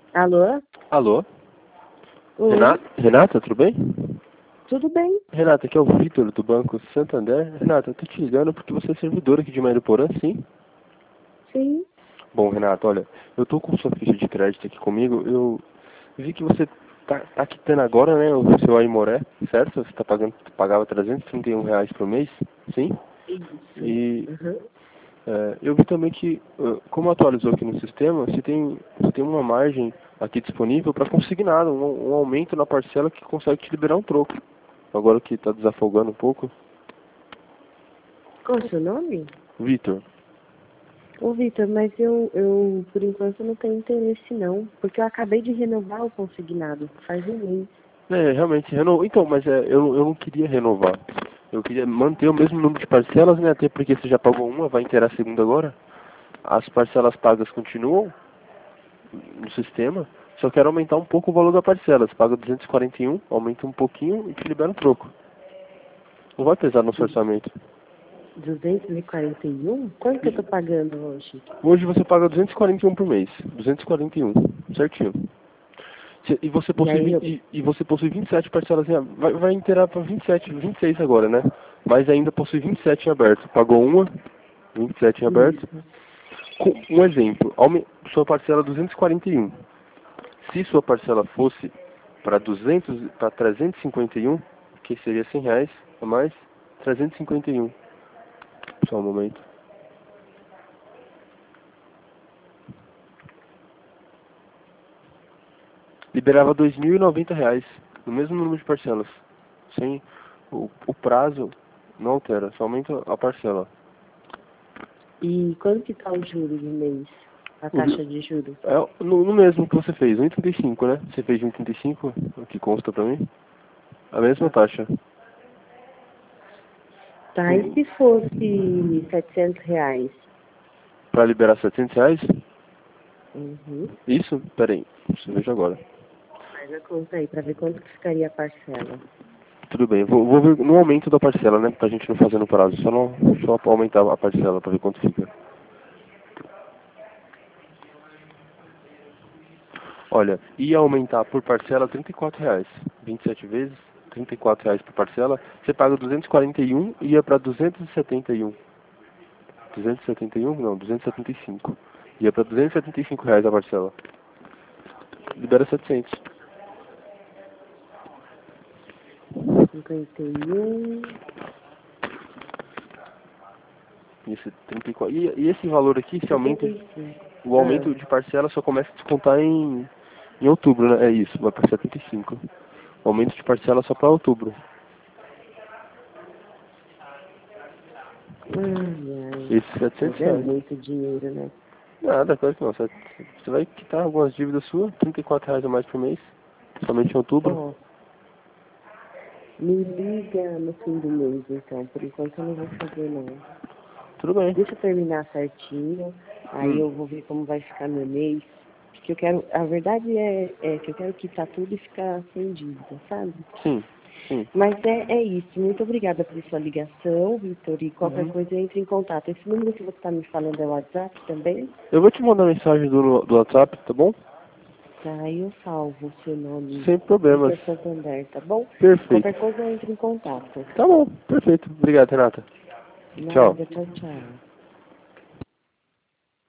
Alô? Alô? Oi, Renata, tudo bem? tudo bem? Renata, aqui é o Vitor do Banco Santander. Renata, eu tô te ligando porque você é servidora aqui de Mariporã, sim? Sim. Bom, Renata, olha, eu tô com sua ficha de crédito aqui comigo. Eu vi que você tá quitando agora, né, o seu Aimoré, certo? Você pagava R$ 331 por mês, sim? Isso. E Uhum. eu vi também que, como atualizou aqui no sistema, você tem uma margem aqui disponível para consignado, um aumento na parcela que consegue te liberar um troco. Agora que está desafogando um pouco. Qual é o seu nome? Vitor, Ô, Vitor, mas eu, por enquanto, não tenho interesse, não. Porque eu acabei de renovar o consignado, faz um mês. realmente, então, mas eu não queria renovar. Eu queria manter o mesmo número de parcelas, né? Até porque você já pagou uma, vai inteirar a segunda agora. As parcelas pagas continuam no sistema, só quero aumentar um pouco o valor da parcela. Você paga 241, aumenta um pouquinho e te libera um troco. Não vai pesar no seu Du- orçamento. 241? Quanto que eu tô pagando hoje? Hoje você paga 241 por mês. 241, certinho. E você E possui, aí eu... e você possui 27 parcelas em aberto. Vai inteirar para 27, 26 agora, né? Mas ainda possui 27 em aberto. Pagou uma, 27 em aberto. Isso. Com um exemplo, sua parcela é 241. Se sua parcela fosse para 351, que seria R$ 100 a mais, 351. Só um momento. Liberava R$ 2.090, no mesmo número de parcelas. Sem o prazo não altera, só aumenta a parcela. E quanto que tá o juro do mês? A taxa de juros? No mesmo que você fez, 1,35, né? Você fez de 1,35, o que consta pra mim? A mesma Tá. taxa. Tá, e se fosse R$ 700? Pra liberar R$ 700? Uhum. Isso? Peraí, deixa eu ver agora. Faz a conta aí, pra ver quanto que ficaria a parcela. Tudo bem, vou ver no aumento da parcela, né? Pra gente não fazer no prazo, só pra aumentar a parcela, pra ver quanto fica. Olha, ia aumentar por parcela R$ 34. 27 vezes, R$ 34 por parcela. Você paga 241 e ia pra 271. 271? Não, 275. Ia pra R$ 275 a parcela. Libera 700. 51. Isso, 34. E esse valor aqui, esse aumento, 75. o aumento de parcela só começa a descontar em outubro, né? É isso, vai pra 75. O aumento de parcela só pra outubro. Ai, ai. Esses Mas 700 é reais. muito dinheiro, né? Nada, claro que não. Você vai quitar algumas dívidas suas, R$ 34 a mais por mês, somente em outubro. Ó, me liga no fim do mês, então. Por enquanto eu não vou fazer, não. Tudo bem. Deixa eu terminar certinho. Aí Hum, eu vou ver como vai ficar meu mês. Porque eu quero... A verdade é que eu quero quitar tudo e ficar sem dívida, sabe? sim, sim. Mas é isso. Muito obrigada por sua ligação, Vitor. E qualquer Uhum. coisa, entre em contato. Esse número que você está me falando é o WhatsApp também? Eu vou te mandar mensagem do WhatsApp, tá bom? Tá, aí eu salvo o seu nome, Sem problemas. Vitor Santander, tá bom? Perfeito. Qualquer coisa, entre em contato. Tá bom, perfeito. Obrigado, Renata. Tchau. Nada, tchau, tchau.